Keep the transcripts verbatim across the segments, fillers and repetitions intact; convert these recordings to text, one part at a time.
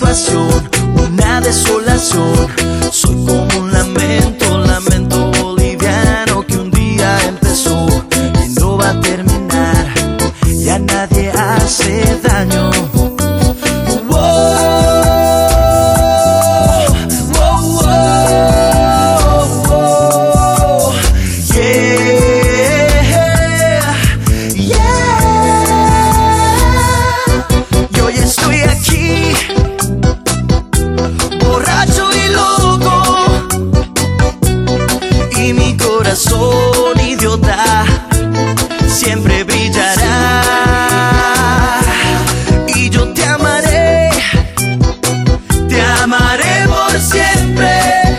situación, una desolación. Soy como un lamento, lamento boliviano que un día empezó y no va a terminar. Ya nadie hace daño. Corazón idiota siempre brillará y yo te amaré, te amaré por siempre.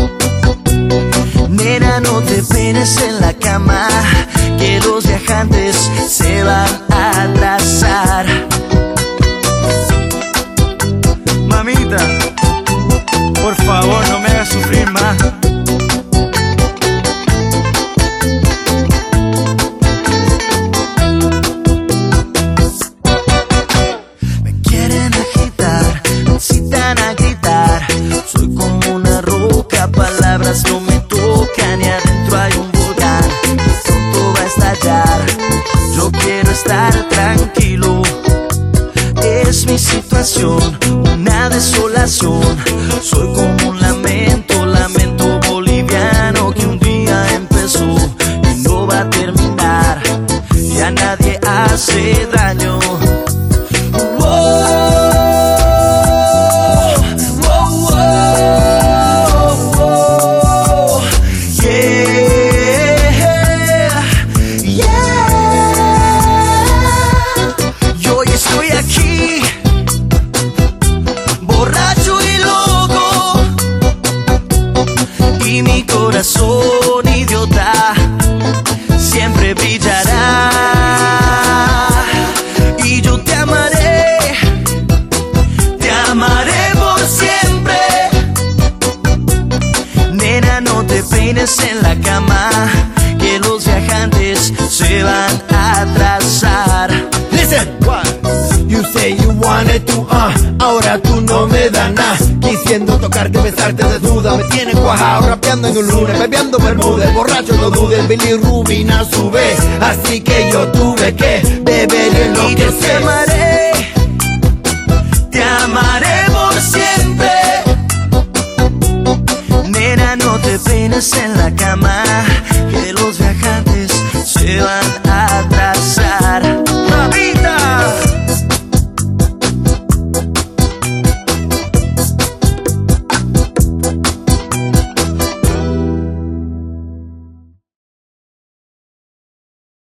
Nena, no te penes en la cama, que los viajantes se van a atrasar. Mamita, por favor, no me hagas sufrir más. Soy como una roca, palabras no me tocan y adentro hay un volcán que pronto va a estallar. Yo quiero estar tranquilo, es mi situación, una desolación. Soy como un lamento, lamento boliviano que un día empezó y no va a terminar. Ya nadie hace daño. Y mi corazón idiota siempre brillará y yo te amaré, te amaré por siempre. Nena, no te peines en la cama, que los viajantes se van a atrasar. Listen, what? You say you wanted to, uh, ahora tú no me das nada. Quisiendo tocarte, besarte desnuda, me tienes cuajado, rapeando en un lunes, bebiendo bermuda, borracho no dudes, el bilirrubin a su vez, así que yo tuve que beber y enloquecer. Y yo te amaré, te amaré por siempre. Nena, no te peines en la cama,